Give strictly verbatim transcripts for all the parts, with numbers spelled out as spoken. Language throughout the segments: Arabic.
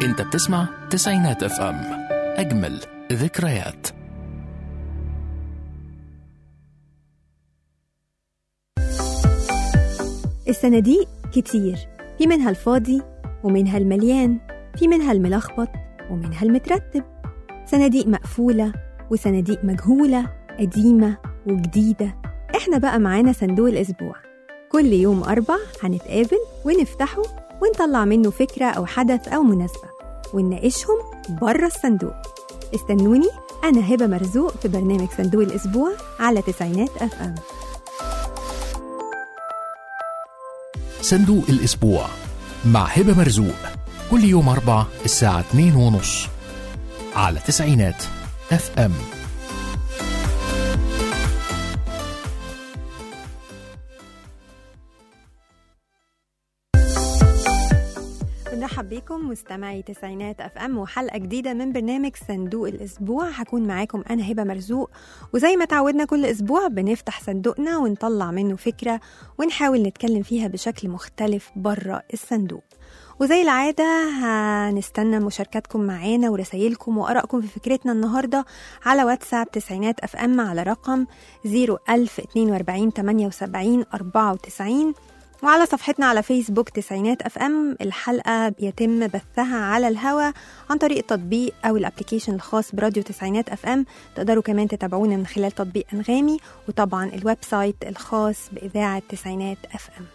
انت بتسمع تسعينات اف ام، اجمل ذكريات. الصناديق كتير، في منها الفاضي ومنها المليان، في منها الملخبط ومنها المترتب. صناديق مقفولة وصناديق مجهولة، قديمة وجديدة. احنا بقى معانا صندوق الأسبوع، كل يوم أربع هنتقابل ونفتحه ونطلع منه فكرة أو حدث أو مناسبة ونناقشهم بره الصندوق. استنوني، أنا هبة مرزوق في برنامج صندوق الأسبوع على تسعينات أف أم. صندوق الأسبوع مع هبة مرزوق، كل يوم أربع الساعة اتنين ونص على تسعينات اف ام. بنرحب بيكم مستمعي تسعينات اف ام وحلقة جديدة من برنامج صندوق الأسبوع. هكون معاكم أنا هبة مرزوق، وزي ما تعودنا كل أسبوع بنفتح صندوقنا ونطلع منه فكرة ونحاول نتكلم فيها بشكل مختلف بره الصندوق. وزي العادة هنستنى مشاركاتكم معانا ورسائلكم وآرائكم في فكرتنا النهاردة على واتساب تسعينات اف ام على رقم صفر ألف اتنين وأربعين تمانية وسبعين أربعة وتسعين، وعلى صفحتنا على فيسبوك تسعينات اف ام. الحلقة بيتم بثها على الهوا عن طريق التطبيق او الابليكيشن الخاص براديو تسعينات اف ام. تقدروا كمان تتابعونا من خلال تطبيق انغامي، وطبعا الويب سايت الخاص بإذاعة تسعينات اف ام.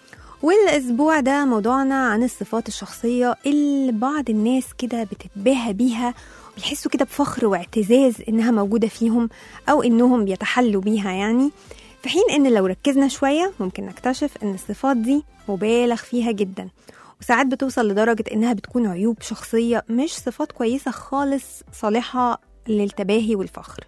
والاسبوع ده موضوعنا عن الصفات الشخصية اللي بعض الناس كده بتتباهى بيها وبيحسوا كده بفخر واعتزاز انها موجودة فيهم او انهم بيتحلوا بيها، يعني في حين ان لو ركزنا شوية ممكن نكتشف ان الصفات دي مبالغ فيها جدا، وساعات بتوصل لدرجة انها بتكون عيوب شخصية مش صفات كويسة خالص صالحة للتباهي والفخر.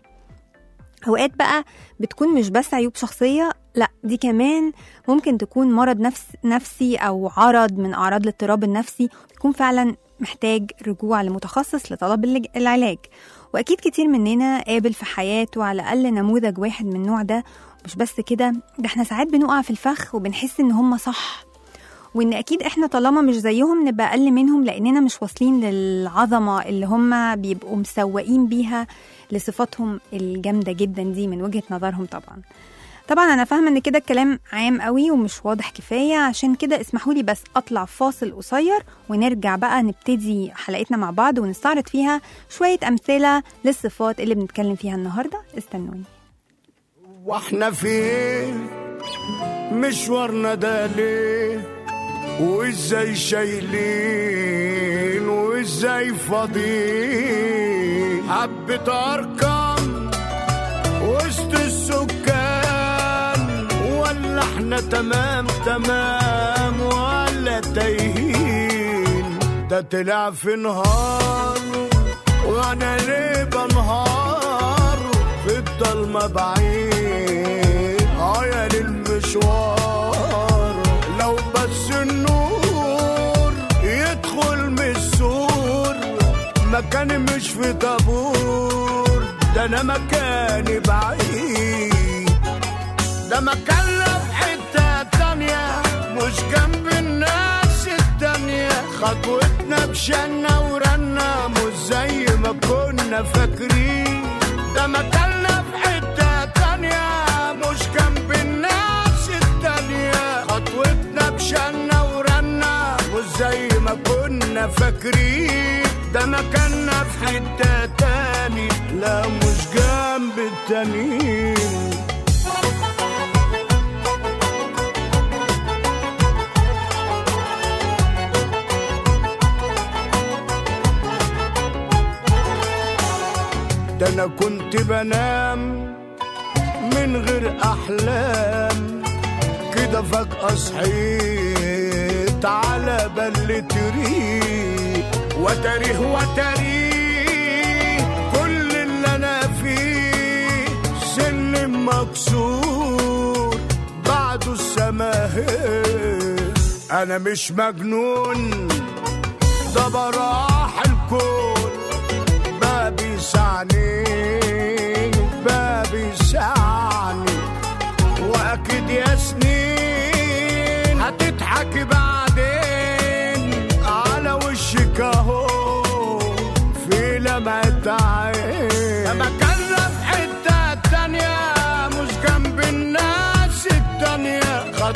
اوقات بقى بتكون مش بس عيوب شخصية، لا دي كمان ممكن تكون مرض نفس نفسي او عرض من اعراض الاضطراب النفسي، يكون فعلا محتاج رجوع لمتخصص لطلب العلاج. واكيد كتير مننا قابل في حياته على الاقل نموذج واحد من النوع ده. مش بس كده، ده احنا ساعات بنقع في الفخ وبنحس ان هم صح، وان اكيد احنا طالما مش زيهم نبقى اقل منهم لاننا مش واصلين للعظمة اللي هم بيبقوا مسوقين بيها لصفاتهم الجامدة جدا دي من وجهة نظرهم. طبعا طبعا انا فاهمة ان كده الكلام عام قوي ومش واضح كفاية، عشان كده اسمحوا لي بس اطلع فاصل قصير ونرجع بقى نبتدي حلقتنا مع بعض ونستعرض فيها شوية امثلة للصفات اللي بنتكلم فيها النهاردة. استنوني. واحنا فين مشوارنا ده ليه، وازاي شايلين وازاي فاضيين، حبة ارقام وسط السكان، ولا احنا تمام تمام ولا تايهين. ده طلع في نهار وانا ليه بنهار في الضلمة بعيد عيا للمشوار. لو بس النور يدخل من السور، مكاني مش في طابور، ده انا مكاني بعيد. ده مكاننا في حتة تانية مش جنب الناس التانية، خطوتنا بشنا ورنا مش زي ما كنا فاكرين. ده مكاننا في حتة تانية مش جنب الناس التانية، خطوتنا بشنا ورنا مش زي ما كنا فاكرين. ده مكاننا في حتة تاني لا مش جنب التانيين. ده أنا كنت بنام من غير أحلام، كده فجأة صحيت على بلة ريق، وتاريه وتاريه كل اللي أنا فيه، سلم مكسور بعده السماهير. أنا مش مجنون، ده براح الكون، بابي سعني بابي سعني، واكيد يا سنين هتضحك بعدين على وشك اهو.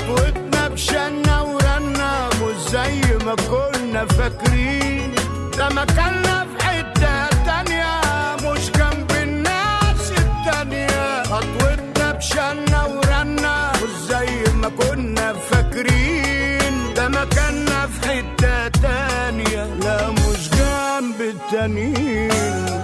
خطوتنا بشنا ورنا مش زي ما كنا فاكرين، ده مكاننا في حتة تانية مش جنب الناس التانية. خطوتنا بشنا ورنا مش زي ما كنا فاكرين، ده مكاننا في حتة تانية لا مش جنب التانيين.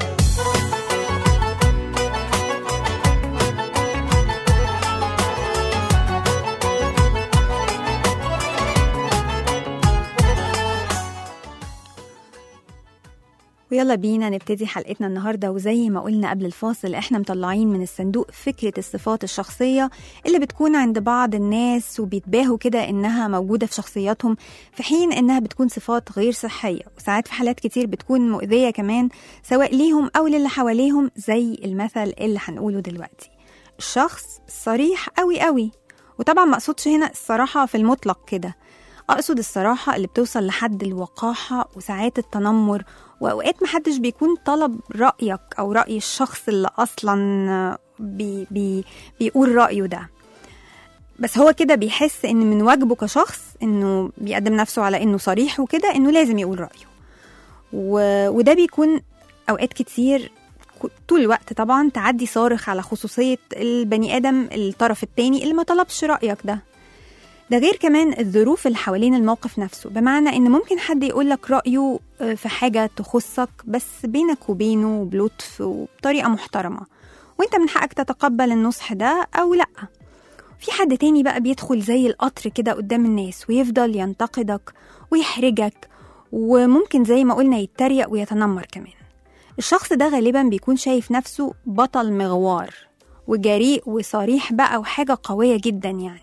ويلا بينا نبتدي حلقتنا النهاردة. وزي ما قلنا قبل الفاصل احنا مطلعين من الصندوق فكرة الصفات الشخصية اللي بتكون عند بعض الناس وبيتباهوا كده انها موجودة في شخصياتهم، في حين انها بتكون صفات غير صحية، وساعات في حالات كتير بتكون مؤذية كمان سواء ليهم او للي حواليهم، زي المثل اللي هنقوله دلوقتي: الشخص الصريح قوي قوي. وطبعا ما اقصدش هنا الصراحة في المطلق كده، اقصد الصراحة اللي بتوصل لحد الوقاحة وساعات التنمر، وأوقات محدش بيكون طلب رأيك أو رأي الشخص اللي أصلا بي بي بيقول رأيه ده، بس هو كده بيحس إن من واجبه كشخص إنه بيقدم نفسه على إنه صريح وكده إنه لازم يقول رأيه. وده بيكون أوقات كتير طول الوقت طبعا تعدي صارخ على خصوصية البني آدم الطرف التاني اللي ما طلبش رأيك ده. ده غير كمان الظروف اللي حوالين الموقف نفسه، بمعنى ان ممكن حد يقولك رأيه في حاجة تخصك بس بينك وبينه بلطف وبطريقة محترمة، وانت من حقك تتقبل النصح ده او لأ. في حد تاني بقى بيدخل زي القطر كده قدام الناس ويفضل ينتقدك ويحرجك، وممكن زي ما قلنا يتريق ويتنمر كمان. الشخص ده غالبا بيكون شايف نفسه بطل مغوار وجريء وصريح بقى وحاجة قوية جدا يعني.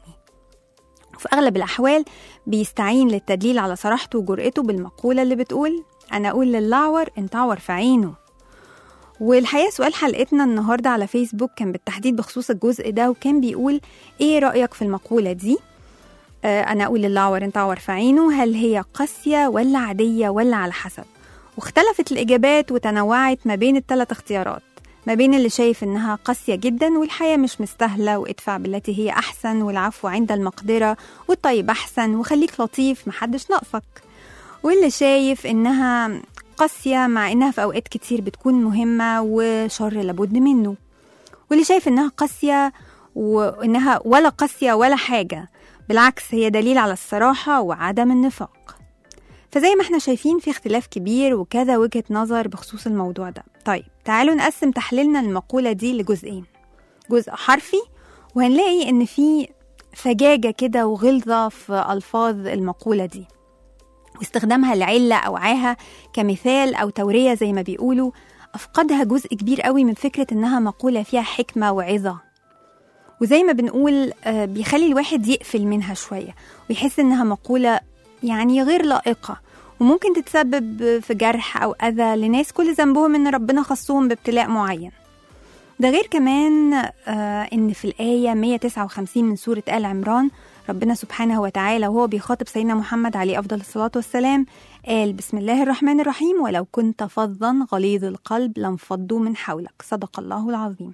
وفي أغلب الأحوال بيستعين للتدليل على صراحته وجرأته بالمقولة اللي بتقول: أنا أقول للأعور أنت عور في عينه. والحقيقة سؤال حلقتنا النهاردة على فيسبوك كان بالتحديد بخصوص الجزء ده، وكان بيقول: إيه رأيك في المقولة دي؟ آه أنا أقول للأعور أنت عور في عينه، هل هي قاسية ولا عادية ولا على حسب؟ واختلفت الإجابات وتنوعت ما بين الثلاث اختيارات، ما بين اللي شايف إنها قاسية جدا والحياة مش مستاهلة وادفع بالتي هي أحسن والعفو عند المقدرة والطيب أحسن وخليك لطيف محدش ناقصك، واللي شايف إنها قاسية مع إنها في أوقات كتير بتكون مهمة وشر لابد منه، واللي شايف إنها قاسية وإنها ولا قاسية ولا حاجة، بالعكس هي دليل على الصراحة وعدم النفاق. فزي ما احنا شايفين في اختلاف كبير وكذا وجهة نظر بخصوص الموضوع ده. طيب تعالوا نقسم تحليلنا المقولة دي لجزئين، جزء حرفي وهنلاقي ان في فجاجة كده وغلظة في ألفاظ المقولة دي، واستخدامها لعلة أو عاهة كمثال أو تورية زي ما بيقولوا أفقدها جزء كبير قوي من فكرة إنها مقولة فيها حكمة وعظة، وزي ما بنقول بيخلي الواحد يقفل منها شوية ويحس إنها مقولة يعني غير لائقة وممكن تتسبب في جرح أو أذى لناس كل ذنبهم إن ربنا خصهم بابتلاء معين. ده غير كمان آه إن في الآية مية وتسعة وخمسين من سورة آل عمران ربنا سبحانه وتعالى وهو بيخاطب سيدنا محمد عليه أفضل الصلاة والسلام قال: بسم الله الرحمن الرحيم ولو كنت فظا غليظ القلب لانفضوا من حولك، صدق الله العظيم.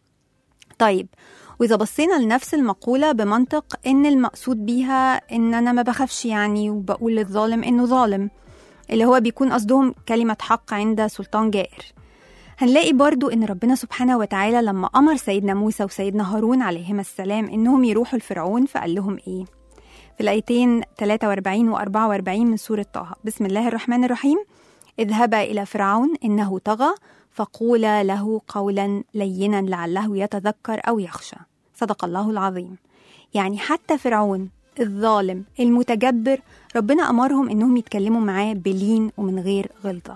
طيب وإذا بصينا لنفس المقولة بمنطق إن المقصود بيها إن أنا ما بخافش يعني وبقول للظالم إنه ظالم، اللي هو بيكون قصدهم كلمة حق عند سلطان جائر، هنلاقي برضو إن ربنا سبحانه وتعالى لما أمر سيدنا موسى وسيدنا هارون عليهما السلام إنهم يروحوا لفرعون فقال لهم إيه؟ في الآيتين ثلاثة وأربعين و أربعة وأربعين من سورة طه: بسم الله الرحمن الرحيم اذهبا إلى فرعون إنه طغى فقولا له قولا لينا لعله يتذكر أو يخشى، صدق الله العظيم. يعني حتى فرعون الظالم المتجبر ربنا أمرهم إنهم يتكلموا معاه بلين ومن غير غلطة.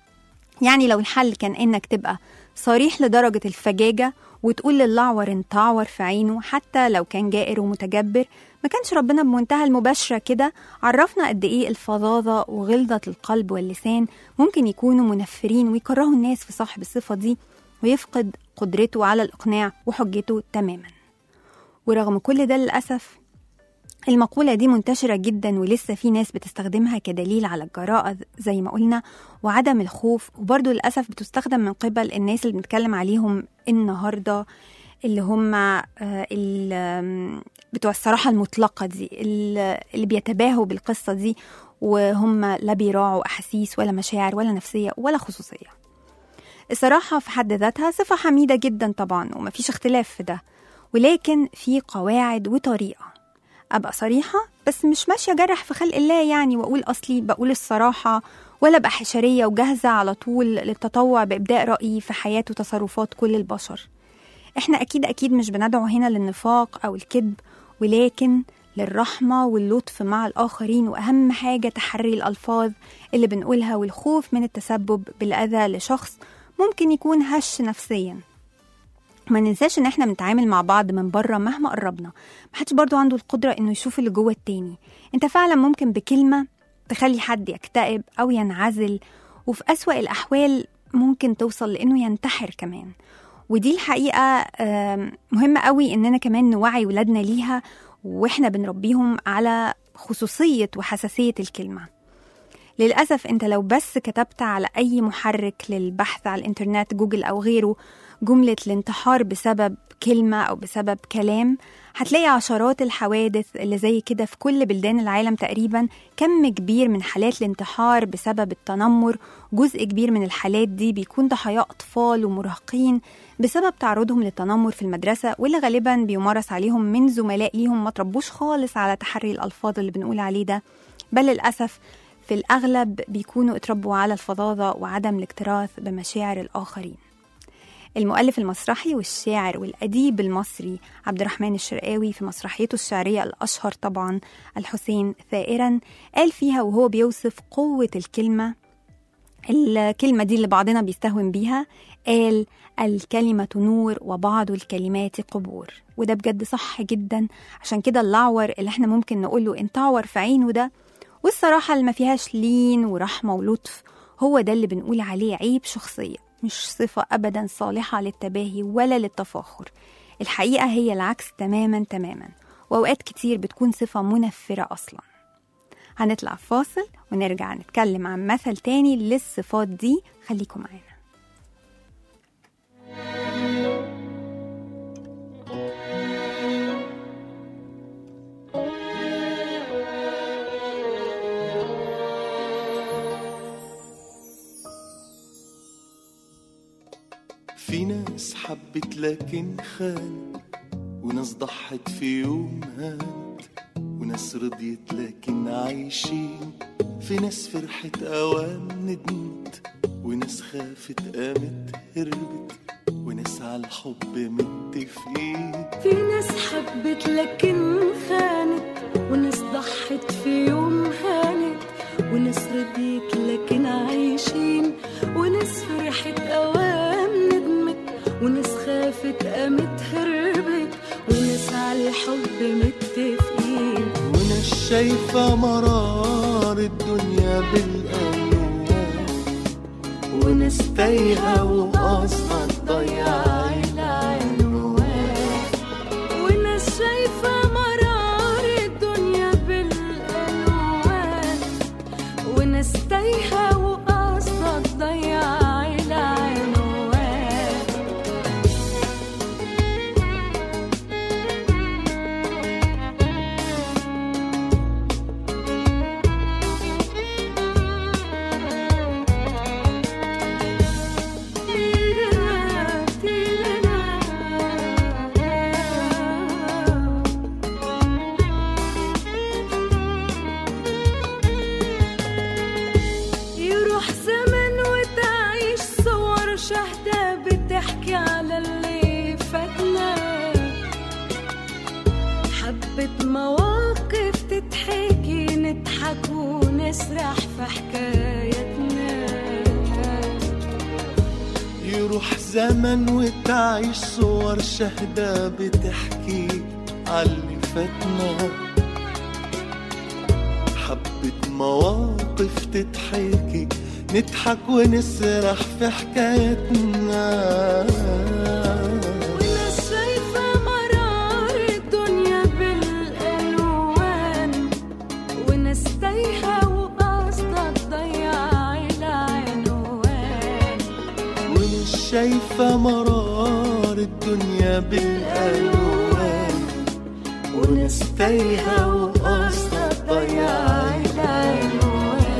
يعني لو الحل كان إنك تبقى صريح لدرجة الفجاجة وتقول للأعور انت عور في عينه حتى لو كان جائر ومتجبر، ما كانش ربنا بمنتهى المباشرة كده عرفنا قد إيه الفظاظة وغلظة القلب واللسان ممكن يكونوا منفرين ويكرهوا الناس في صاحب الصفة دي ويفقد قدرته على الإقناع وحجته تماما. ورغم كل ده للأسف المقولة دي منتشرة جدا ولسه في ناس بتستخدمها كدليل على الجراءة زي ما قلنا وعدم الخوف، وبرضو للأسف بتستخدم من قبل الناس اللي بنتكلم عليهم النهاردة اللي هم اللي بتوع الصراحة المطلقة دي، اللي بيتباهوا بالقصة دي وهم لا بيراعوا أحاسيس ولا مشاعر ولا نفسية ولا خصوصية. الصراحة في حد ذاتها صفة حميدة جدا طبعا ومفيش اختلاف في ده، ولكن في قواعد وطريقة. أبقى صريحة بس مش ماشية جرح في خلق الله يعني، وأقول أصلي بقول الصراحة، ولا أبقى حشرية وجاهزة على طول للتطوع بإبداء رأيي في حياة وتصرفات كل البشر. إحنا أكيد أكيد مش بندعو هنا للنفاق أو الكذب، ولكن للرحمة واللطف مع الآخرين، وأهم حاجة تحري الألفاظ اللي بنقولها والخوف من التسبب بالأذى لشخص ممكن يكون هش نفسيا. ما ننساش إن إحنا بنتعامل مع بعض من بره مهما قربنا، محدش برضو عنده القدرة إنه يشوف اللي جوه التاني. أنت فعلا ممكن بكلمة تخلي حد يكتئب أو ينعزل، وفي أسوأ الأحوال ممكن توصل لإنه ينتحر كمان. ودي الحقيقة مهمة قوي إننا كمان نوعي ولادنا ليها وإحنا بنربيهم على خصوصية وحساسية الكلمة. للأسف أنت لو بس كتبت على أي محرك للبحث على الإنترنت، جوجل أو غيره، جملة الانتحار بسبب كلمة أو بسبب كلام، هتلاقي عشرات الحوادث اللي زي كده في كل بلدان العالم تقريبا. كم كبير من حالات الانتحار بسبب التنمر، جزء كبير من الحالات دي بيكون ضحايا أطفال ومراهقين بسبب تعرضهم للتنمر في المدرسة، واللي غالبا بيمارس عليهم من زملاء ليهم ما تربوش خالص على تحري الألفاظ اللي بنقول عليه ده، بل للأسف في الأغلب بيكونوا اتربوا على الفظاظة وعدم الاكتراث بمشاعر الآخرين. المؤلف المسرحي والشاعر والأديب المصري عبد الرحمن الشرقاوي في مسرحيته الشعرية الأشهر طبعا الحسين ثائرا قال فيها وهو بيوصف قوة الكلمة، الكلمة دي اللي بعضنا بيستهون بيها، قال: الكلمة نور وبعض الكلمات قبور. وده بجد صح جدا. عشان كده اللعور اللي احنا ممكن نقوله انت عور في عينه ده، والصراحة اللي ما فيهاش لين ورحمة ولطف، هو ده اللي بنقول عليه عيب شخصية، مش صفة أبدا صالحة للتباهي ولا للتفاخر. الحقيقة هي العكس تماما تماما، وأوقات كتير بتكون صفة منفرة أصلا. هنطلع فاصل ونرجع نتكلم عن مثل تاني للصفات دي، خليكم معانا. في ناس حبت لكن خانت، وناس ضحت في يوم هانت، وناس رضيت لكن عايشين، في ناس فرحت أوام ندمت، وناس خافت قامت هربت، وناس على الحب متفقين. في ناس حبت لكن خانت، وناس ضحت في يوم هانت، وناس رضيت لكن عايشين، وناس فرحت أوام ندمت، وناس خافت قامت هربت، وناس على الحب متفقين. وناس شايفة مرار الدنيا بالألوان، وناس تايهة وقاصدة تضيع العنوان. وناس شايفة مرار الدنيا بالألوان، وناس تايهة وقاصدة تضيع مواقف تتحكي، نضحك ونسرح في حكايتنا. يروح زمن وتعيش صور شهدة بتحكي عاللي فاتنا، حبة مواقف تتحكي، نضحك ونسرح في حكايتنا. شايفة مرار الدنيا الدنيا بالألوان وناس تايهة وقصدها تضيع العنوان.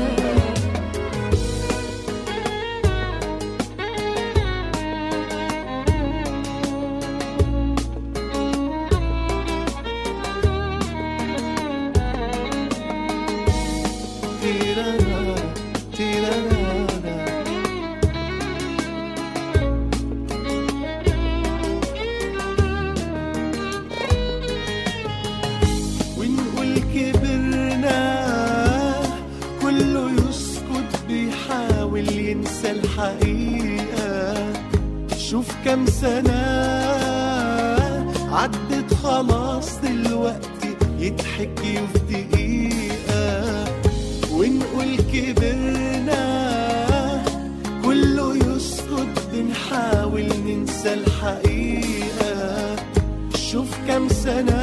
ونقول كبرنا كله يسكت بيحاول ينسى الحقيقة. شوف كم سنة عدت خلاص دلوقتي يضحك في دقيقة. ونقول كبرنا كله يسكت بنحاول ننسى الحقيقة. شوف كم سنة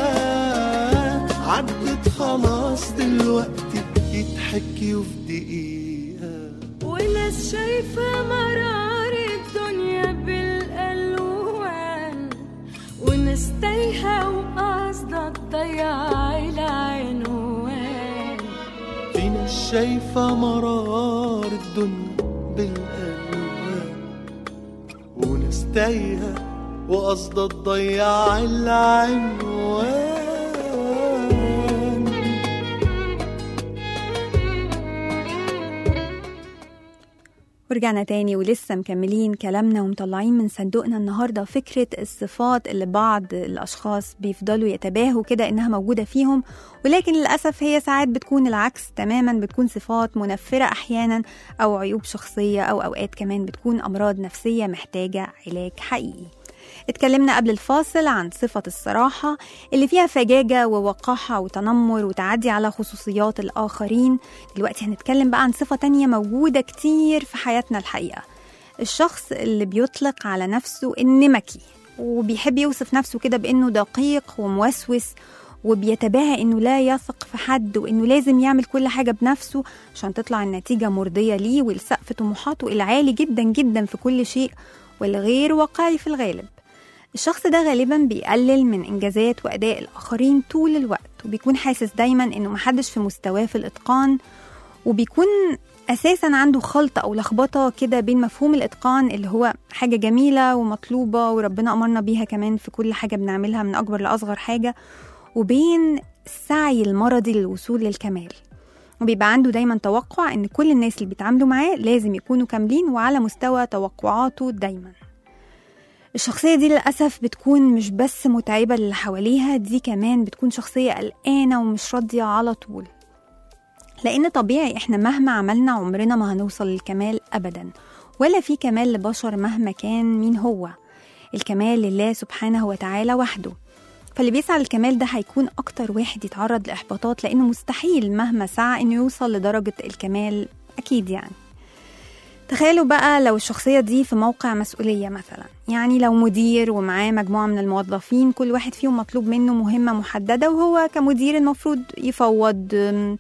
عدت خلاص دلوقتي يضحك في دقيقة. وناس شايفة مرار الدنيا بالألوان وناس تايهة وقصدها تضيع العنوان. في ناس شايفة مرار الدنيا بالألوان وناس تايهة وقصدها تضيع العنوان. ورجعنا تاني ولسه مكملين كلامنا ومطلعين من صندوقنا النهاردة فكرة الصفات اللي بعض الأشخاص بيفضلوا يتباهوا كده إنها موجودة فيهم، ولكن للأسف هي ساعات بتكون العكس تماما، بتكون صفات منفرة أحيانا أو عيوب شخصية أو أوقات كمان بتكون أمراض نفسية محتاجة علاج حقيقي. اتكلمنا قبل الفاصل عن صفة الصراحة اللي فيها فجاجة ووقاحة وتنمر وتعدي على خصوصيات الآخرين. دلوقتي هنتكلم بقى عن صفة تانية موجودة كتير في حياتنا الحقيقة، الشخص اللي بيطلق على نفسه النمكي وبيحب يوصف نفسه كده بأنه دقيق وموسوس، وبيتباهى أنه لا يثق في حد وأنه لازم يعمل كل حاجة بنفسه عشان تطلع النتيجة مرضية ليه ولسقف طموحاته العالي جدا جدا في كل شيء والغير واقعي في الغالب. الشخص ده غالبا بيقلل من إنجازات وأداء الآخرين طول الوقت، وبيكون حاسس دايما إنه محدش في مستواه في الإتقان، وبيكون أساسا عنده خلطة أو لخبطة كده بين مفهوم الإتقان اللي هو حاجة جميلة ومطلوبة وربنا أمرنا بيها كمان في كل حاجة بنعملها من أكبر لأصغر حاجة، وبين السعي المرضي للوصول للكمال. وبيبقى عنده دايما توقع إن كل الناس اللي بيتعاملوا معاه لازم يكونوا كاملين وعلى مستوى توقعاته دايما. الشخصية دي للأسف بتكون مش بس متعبة للي حواليها، دي كمان بتكون شخصية قلقانة ومش راضية على طول، لأن طبيعي إحنا مهما عملنا عمرنا ما هنوصل للكمال أبدا، ولا في كمال لبشر مهما كان مين هو. الكمال لله سبحانه وتعالى وحده، فاللي بيسعى للكمال ده هيكون أكتر واحد يتعرض لإحباطات، لأنه مستحيل مهما سعى إنه يوصل لدرجة الكمال أكيد. يعني تخيلوا بقى لو الشخصية دي في موقع مسؤولية مثلا، يعني لو مدير ومعاه مجموعة من الموظفين كل واحد فيهم مطلوب منه مهمة محددة، وهو كمدير المفروض يفوض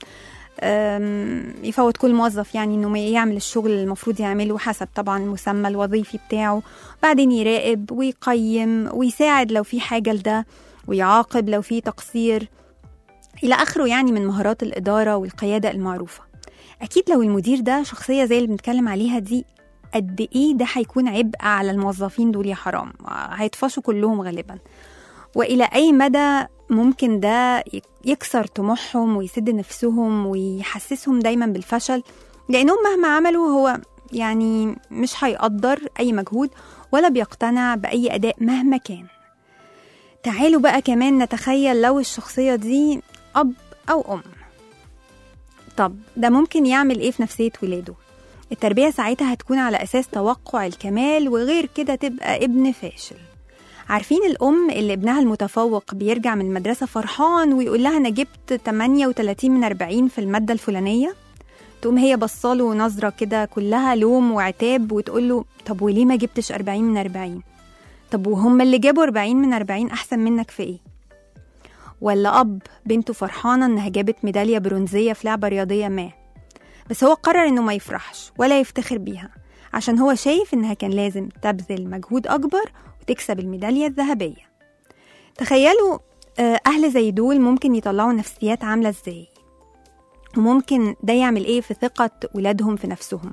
يفوض كل موظف يعني إنه يعمل الشغل المفروض يعمله حسب طبعا المسمى الوظيفي بتاعه، بعدين يراقب ويقيم ويساعد لو في حاجة لده، ويعاقب لو في تقصير إلى آخره، يعني من مهارات الإدارة والقيادة المعروفة. أكيد لو المدير ده شخصية زي اللي بنتكلم عليها دي، قد إيه ده هيكون عبء على الموظفين دول، يا حرام هيطفشوا كلهم غالبا. وإلى أي مدى ممكن ده يكسر طموحهم ويسد نفسهم ويحسسهم دايما بالفشل، لأنهم مهما عملوا هو يعني مش هيقدر أي مجهود ولا بيقتنع بأي أداء مهما كان. تعالوا بقى كمان نتخيل لو الشخصية دي أب أو أم. طب ده ممكن يعمل إيه في نفسية ولاده؟ التربية ساعتها هتكون على أساس توقع الكمال، وغير كده تبقى ابن فاشل. عارفين الأم اللي ابنها المتفوق بيرجع من المدرسة فرحان ويقول لها أنا جبت ثمانية وثلاثين من أربعين في المادة الفلانية، تقوم هي بصاله نظرة كده كلها لوم وعتاب وتقول له طب وليه ما جبتش أربعين من أربعين؟ طب وهم اللي جابوا أربعين من أربعين أحسن منك في إيه؟ ولا أب بنته فرحانة إنها جابت ميدالية برونزية في لعبة رياضية ما، بس هو قرر إنه ما يفرحش ولا يفتخر بيها عشان هو شايف إنها كان لازم تبذل مجهود أكبر وتكسب الميدالية الذهبية. تخيلوا أهل زي دول ممكن يطلعوا نفسيات عاملة إزاي، وممكن ده يعمل إيه في ثقة ولادهم في نفسهم.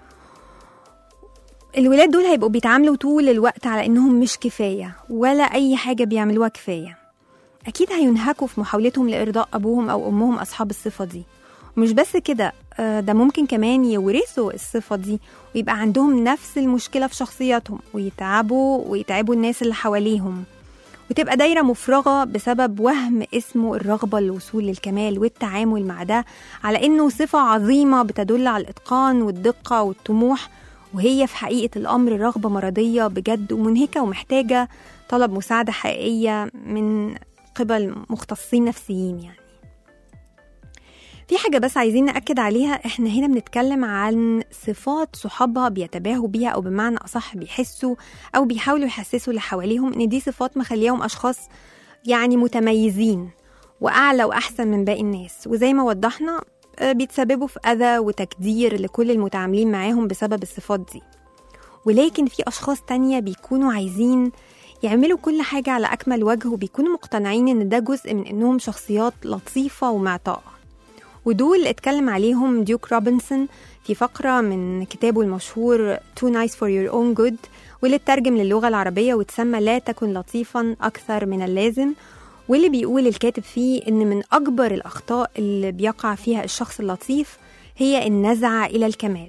الولاد دول هيبقوا بيتعاملوا طول الوقت على إنهم مش كفاية ولا أي حاجة بيعملوها كفاية. أكيد هينهكوا في محاولتهم لإرضاء أبوهم أو أمهم أصحاب الصفة دي. ومش بس كده، ده ممكن كمان يورثوا الصفة دي ويبقى عندهم نفس المشكلة في شخصياتهم، ويتعبوا ويتعبوا الناس اللي حواليهم، وتبقى دايرة مفرغة بسبب وهم اسمه الرغبة للوصول للكمال والتعامل مع ده على إنه صفة عظيمة بتدل على الإتقان والدقة والطموح، وهي في حقيقة الأمر رغبة مرضية بجد ومنهكة ومحتاجة طلب مساعدة حقيقية من قبل مختصين نفسيين. يعني في حاجة بس عايزين نأكد عليها، احنا هنا بنتكلم عن صفات صحابها بيتباهوا بيها، أو بمعنى أصح بيحسوا أو بيحاولوا يحسسوا اللي حواليهم إن دي صفات مخليهم أشخاص يعني متميزين وأعلى وأحسن من باقي الناس، وزي ما وضحنا بيتسببوا في أذى وتكدير لكل المتعاملين معاهم بسبب الصفات دي. ولكن في أشخاص تانية بيكونوا عايزين يعملوا كل حاجة على أكمل وجه، وبيكونوا مقتنعين إن ده جزء من إنهم شخصيات لطيفة ومعطاءة، ودول اتكلم عليهم ديوك روبنسون في فقرة من كتابه المشهور Too Nice for Your Own Good، واللي اترجم للغة العربية وتسمى لا تكن لطيفا أكثر من اللازم، واللي بيقول الكاتب فيه إن من أكبر الأخطاء اللي بيقع فيها الشخص اللطيف هي النزعة إلى الكمال،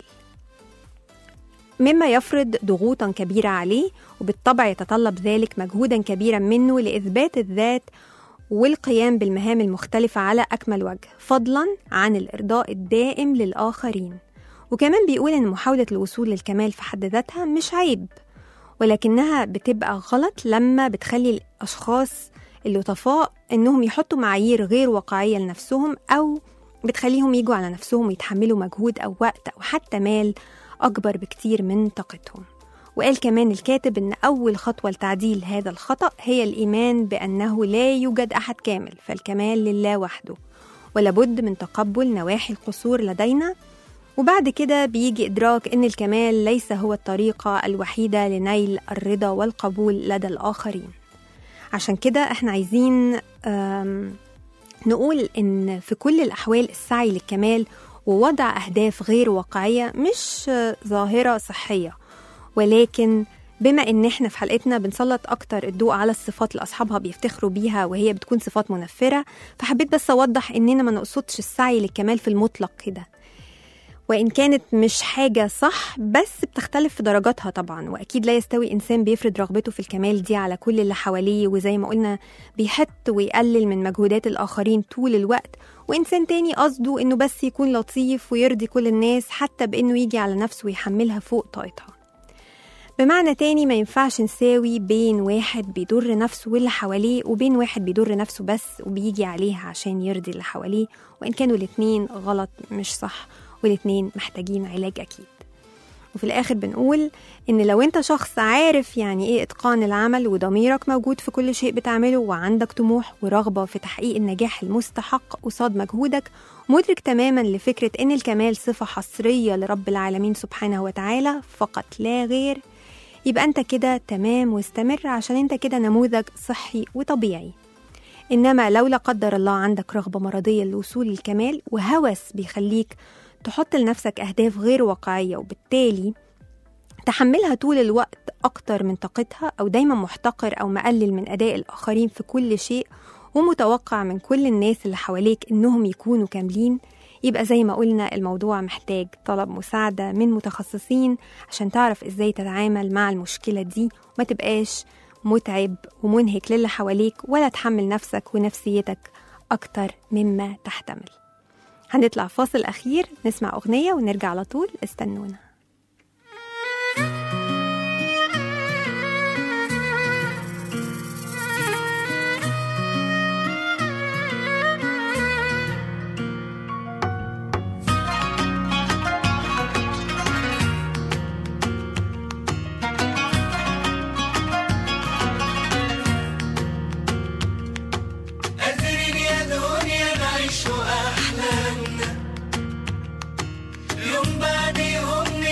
مما يفرض ضغوطا كبيرة عليه، وبالطبع يتطلب ذلك مجهودا كبيرا منه لإثبات الذات والقيام بالمهام المختلفة على أكمل وجه، فضلا عن الإرضاء الدائم للآخرين. وكمان بيقول إن محاولة الوصول للكمال في حد ذاتها مش عيب، ولكنها بتبقى غلط لما بتخلي الأشخاص اللطفاء إنهم يحطوا معايير غير واقعية لنفسهم، أو بتخليهم يجوا على نفسهم ويتحملوا مجهود أو وقت أو حتى مال أكبر بكتير من طاقتهم. وقال كمان الكاتب إن أول خطوة لتعديل هذا الخطأ هي الإيمان بأنه لا يوجد أحد كامل، فالكمال لله وحده، ولابد من تقبل نواحي القصور لدينا، وبعد كده بيجي إدراك إن الكمال ليس هو الطريقة الوحيدة لنيل الرضا والقبول لدى الآخرين. عشان كده إحنا عايزين نقول إن في كل الأحوال السعي للكمال ووضع أهداف غير واقعية مش ظاهرة صحية، ولكن بما إن إحنا في حلقتنا بنسلط أكتر الضوء على الصفات اللي أصحابها بيفتخروا بيها وهي بتكون صفات منفرة، فحبيت بس أوضح إننا ما نقصدش السعي للكمال في المطلق كده، وإن كانت مش حاجة صح بس بتختلف في درجاتها طبعا، وأكيد لا يستوي إنسان بيفرض رغبته في الكمال دي على كل اللي حواليه، وزي ما قلنا بيحط ويقلل من مجهودات الآخرين طول الوقت، وإنسان تاني قصده إنه بس يكون لطيف ويرضي كل الناس حتى بإنه يجي على نفسه ويحملها فوق طاقتها. بمعنى تاني ما ينفعش نساوي بين واحد بيضر نفسه واللي حواليه وبين واحد بيضر نفسه بس وبيجي عليها عشان يرضي اللي حواليه، وإن كانوا الاتنين غلط مش صح، والاتنين محتاجين علاج أكيد. وفي الآخر بنقول إن لو أنت شخص عارف يعني إيه إتقان العمل، وضميرك موجود في كل شيء بتعمله، وعندك طموح ورغبة في تحقيق النجاح المستحق قصاد مجهودك، مدرك تماما لفكرة إن الكمال صفة حصرية لرب العالمين سبحانه وتعالى فقط لا غير، يبقى أنت كده تمام واستمر، عشان أنت كده نموذج صحي وطبيعي. إنما لو لا قدر الله عندك رغبة مرضية للوصول للكمال وهوس بيخليك تحط لنفسك أهداف غير واقعية، وبالتالي تحملها طول الوقت أكتر من طاقتها، أو دايما محتقر أو مقلل من أداء الآخرين في كل شيء، ومتوقع من كل الناس اللي حواليك إنهم يكونوا كاملين، يبقى زي ما قلنا الموضوع محتاج طلب مساعدة من متخصصين عشان تعرف إزاي تتعامل مع المشكلة دي، وما تبقاش متعب ومنهك للي حواليك، ولا تحمل نفسك ونفسيتك أكتر مما تحتمل. هنطلع فاصل أخير نسمع أغنية ونرجع على طول، استنونا. يوم بعد يوم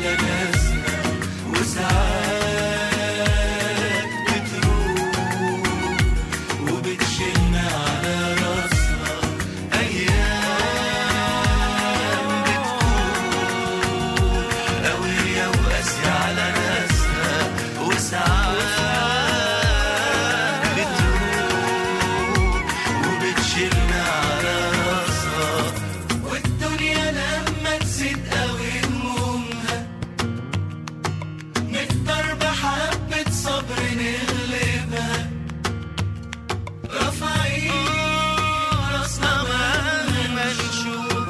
على ناسها وساعات بتروح وبتشيلنا على راسها أيام بتكون قوية وقاسية على ناسها وساعات بتروح وبتشيلنا على راسها والدنيا لما تزيد قوي همومها نقدر بحبة صبر نغلبها رافعين راسنا مهما نشوف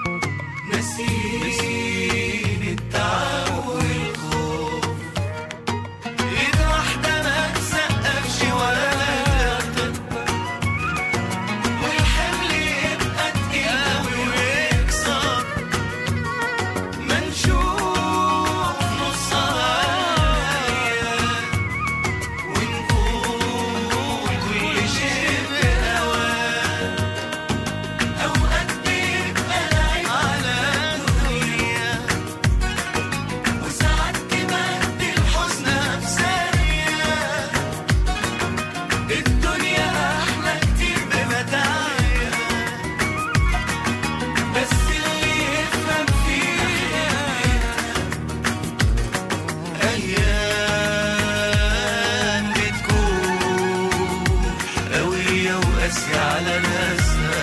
ناسين التعب والخوف ايد واحدة ما تسقفش ولا تكبر والحمل يبقى تقيل قوي ويكسر ما نشوف نصها ونقول كل شيء بهواه أوقات بيبقى العيب على الدنيا وساعات تبدل حزنها بثانية الدنيا أحلى كتير بمتاعها بس اللي يفهم فيها أيام بتكون قوية وقاسية على ناسها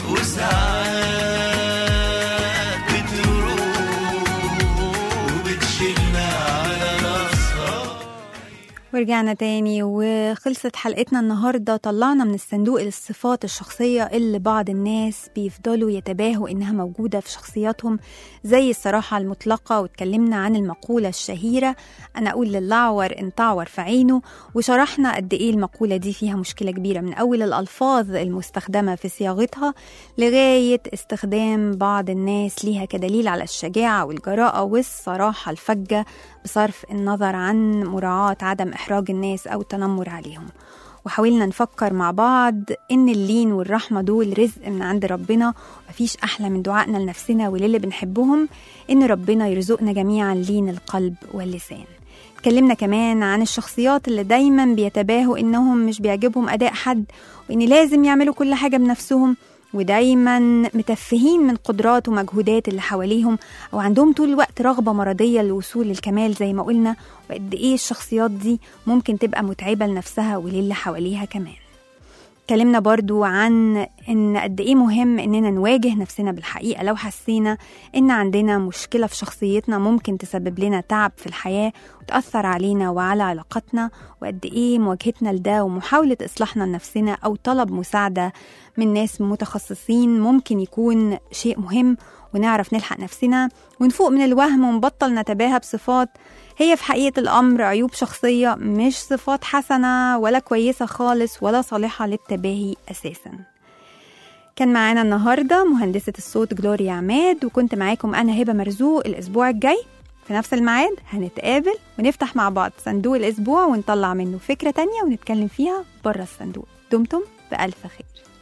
وساعات بتروح وبتشيلنا على راسها. ورجعنا تاني وخلصت حلقتنا النهاردة. طلعنا من الصندوق الصفات الشخصية اللي بعض الناس بيفضلوا يتباهوا إنها موجودة في شخصياتهم زي الصراحة المطلقة، واتكلمنا عن المقولة الشهيرة أنا أقول للأعور إن تعور في عينه، وشرحنا قد إيه المقولة دي فيها مشكلة كبيرة من أول الألفاظ المستخدمة في صياغتها لغاية استخدام بعض الناس ليها كدليل على الشجاعة والجراءة والصراحة الفجة بصرف النظر عن مراعاة عدم إحراج الناس أو التنمر عليهم. وحاولنا نفكر مع بعض إن اللين والرحمة دول رزق من عند ربنا، مفيش أحلى من دعائنا لنفسنا وللي بنحبهم إن ربنا يرزقنا جميعا لين القلب واللسان. اتكلمنا كمان عن الشخصيات اللي دايما بيتباهوا إنهم مش بيعجبهم أداء حد وإن لازم يعملوا كل حاجة بنفسهم، ودايما متفهين من قدرات ومجهودات اللي حواليهم أو عندهم طول الوقت رغبة مرضية للوصول للكمال زي ما قلنا، وقد إيه الشخصيات دي ممكن تبقى متعبة لنفسها وللي حواليها كمان. اتكلمنا برضو عن إن قد إيه مهم إننا نواجه نفسنا بالحقيقة لو حسينا إن عندنا مشكلة في شخصيتنا ممكن تسبب لنا تعب في الحياة وتأثر علينا وعلى علاقتنا، وقد إيه مواجهتنا لده ومحاولة إصلاحنا لنفسنا أو طلب مساعدة من ناس متخصصين ممكن يكون شيء مهم، ونعرف نلحق نفسنا ونفوق من الوهم ونبطل نتباهى بصفات هي في حقيقة الأمر عيوب شخصية مش صفات حسنة ولا كويسة خالص ولا صالحة للتباهي أساساً. كان معانا النهاردة مهندسة الصوت جلوريا عماد، وكنت معاكم أنا هبة مرزوق. الأسبوع الجاي في نفس الميعاد هنتقابل ونفتح مع بعض صندوق الأسبوع ونطلع منه فكرة تانية ونتكلم فيها بره الصندوق. دمتم بألف خير.